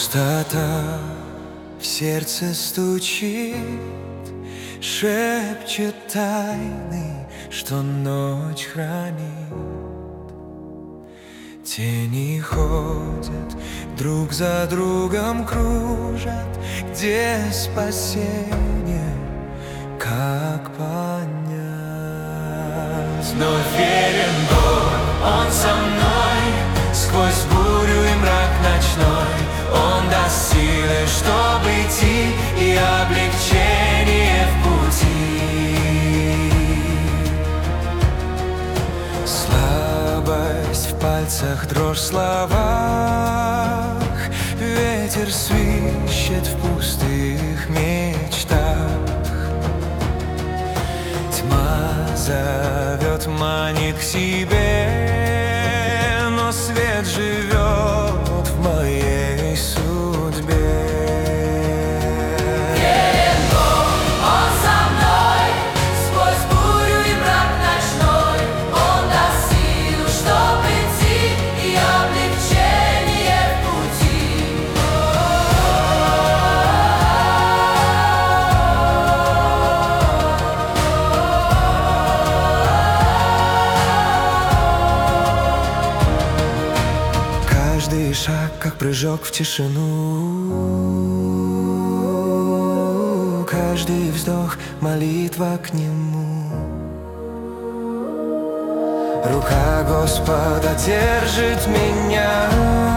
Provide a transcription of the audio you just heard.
Пустота в сердце стучит, шепчет тайны, что ночь хранит. Тени ходят, друг за другом кружат. Где спасение, как понять? Но верен Бог, Он со мной, сквозь бурю и мрак ночной. Он даст силы, чтобы идти, и облегчение в пути. Слабость в пальцах, дрожь в словах, ветер свищет в пустых мечтах. Тьма зовет, манит к себе, но свет живет в моей судьбе. Верен Бог, Он со мной, сквозь бурю и мрак ночной. Он даст силу, чтоб идти, и облегчение в пути. Каждый шаг, как прыжок в тишину, каждый вздох — молитва к Нему. Рука Господа держит меня.